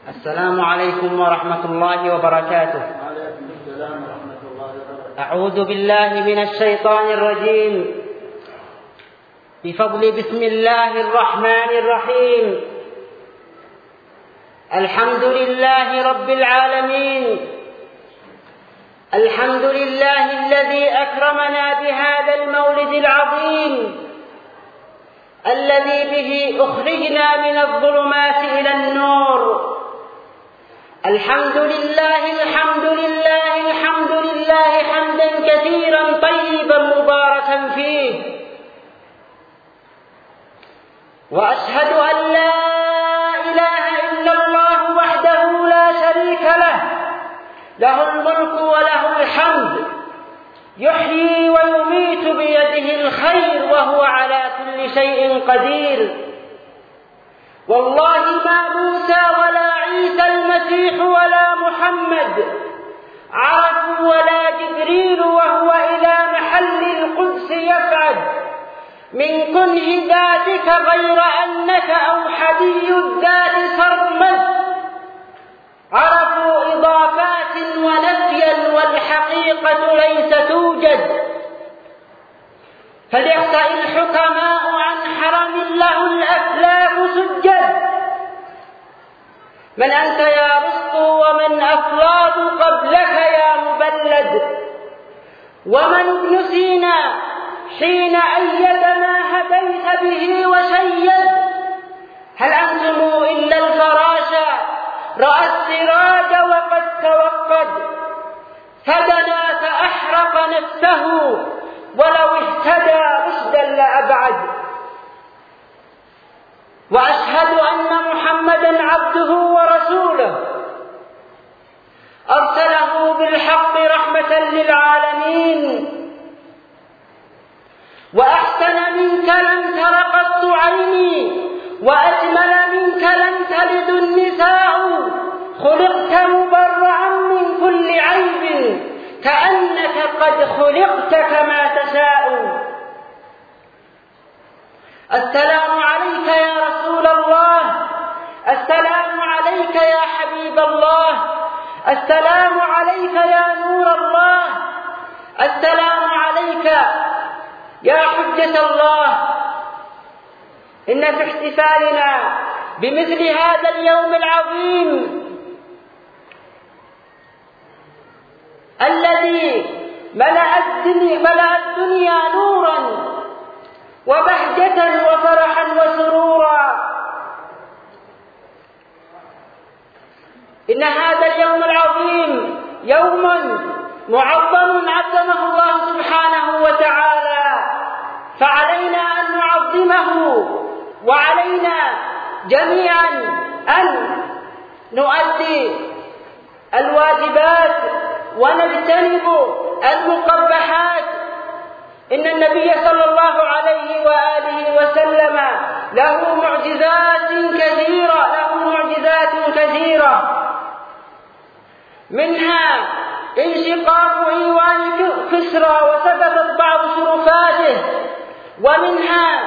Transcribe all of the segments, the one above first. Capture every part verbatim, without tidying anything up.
السلام عليكم ورحمة الله وبركاته. وعليكم السلام ورحمة الله وبركاته. أعوذ بالله من الشيطان الرجيم. بفضل بسم الله الرحمن الرحيم. الحمد لله رب العالمين. الحمد لله الذي أكرمنا بهذا المولد العظيم الذي به أخرجنا من الظلمات إلى النور. الحمد لله الحمد لله الحمد لله حمدا كثيرا طيبا مباركا فيه. وأشهد أن لا إله إلا الله وحده لا شريك له، له الملك وله الحمد، يحيي ويميت بيده الخير وهو على كل شيء قدير. والله ما موسى ولا عيسى المسيح ولا محمد عرفوا ولا جبريل وهو إلى محل القدس يصعد من كنه ذاتك غير أنك أوحدي الذات صرمد. عرفوا إضافات ونفيا والحقيقة ليس توجد. فليخطئ الحكماء عن حرم له الأفلاك سجد. من أنت يا رزق ومن أفلاط قبلك يا مبلد؟ ومن ابن سينا حين أيد ما هديت به وشيد؟ هل أنتم إلا الفراشا رأى السراج وقد توقد، فدنا فأحرق نفسه ولو اهتدى رشدا لأبعد. وأشهد أن محمدا عبده ورسوله أرسله بالحق رحمة للعالمين. وأحسن منك لم تر قط عيني، وأجمل منك لم تلد النساء. خلقت مبرعا من كل عيب، كأنك قد خلقت كما تشاء. السلام عليك يا رسول الله، السلام عليك يا حبيب الله، السلام عليك يا نور الله، السلام عليك يا حجة الله. إن في احتفالنا بمثل هذا اليوم العظيم الذي ملأ الدنيا, ملأ الدنيا نورا وبهجة وفرحا وسرورا، إن هذا اليوم العظيم يوم معظم عظمه الله سبحانه وتعالى، فعلينا أن نعظمه، وعلينا جميعا أن نؤدي الواجبات ونجتنب المقبحات. إن النبي صلى الله عليه وآله وسلم له معجزات كثيرة له معجزات كثيرة منها انشقاق إيوان كسرى وسقطت بعض شرفاته، ومنها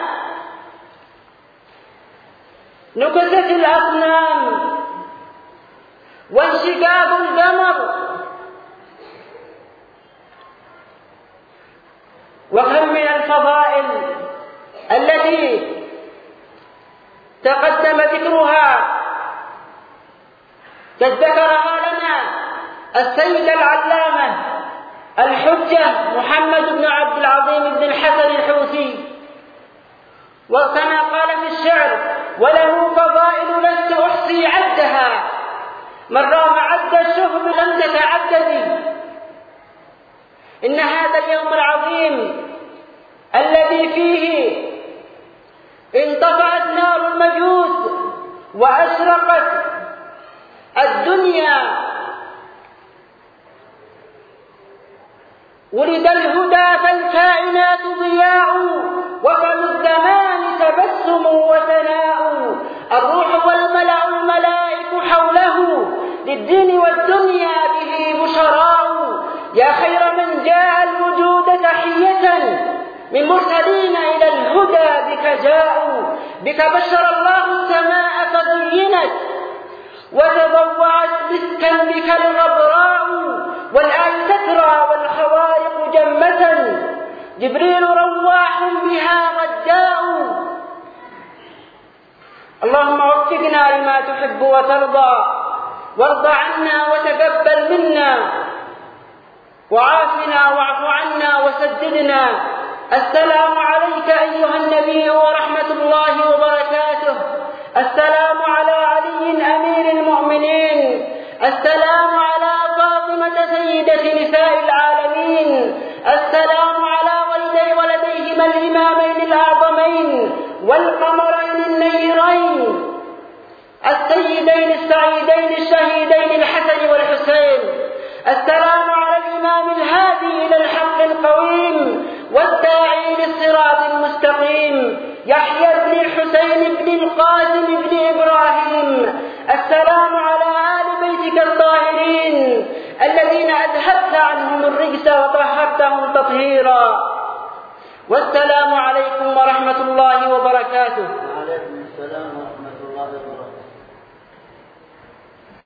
نكست الأصنام وانشقاق القمر. وكم من الفضائل التي تقدم ذكرها قد ذكرها لنا السيد العلامة الحجة محمد بن عبد العظيم بن الحسن الحوثي. وكما قال في الشعر: وله فضائل لست أحصي عدها، من رام عد الشهب لم تتعددي. إن هذا اليوم العظيم الذي فيه انطفأت نار المجوس وأشرقت الدنيا، ولد الهدى فالكائنات ضياء، وفم الزمان تبسم وثناء. الروح والملأ الملائك حوله، للدين والدنيا به بشراء. يا خير من جاء الوجود تحية، من مرسلين إلى الهدى بك جاءوا. بك بشر الله السماء فزينت، وتضاءت سكا بك الغبراء والآن تترى والخوارق جمة جبريل رواح بها غداء. اللهم وفقنا لما تحب وترضى وارض عنا وتقبل منا وعافنا واعف عنا وسددنا. السلام عليك أيها النبي ورحمة الله وبركاته. السلام على علي أمير المؤمنين. السلام على فاطمة سيدة نساء العالمين. السلام على ولدي ولديهما الإمامين الأعظمين والقمرين النيرين السيدين السعيدين الشهيدين الحسن والحسين. السلام على الإمام الهادي إلى الحق القويم والداعي للصراط المستقيم يحيى بن الحسين بن القاسم بن إبراهيم. السلام على آل بيتك الطاهرين الذين أذهبت عنهم الرجس وطهرتهم تطهيرا. والسلام عليكم ورحمة الله وبركاته. وعليكم السلام ورحمة الله وبركاته.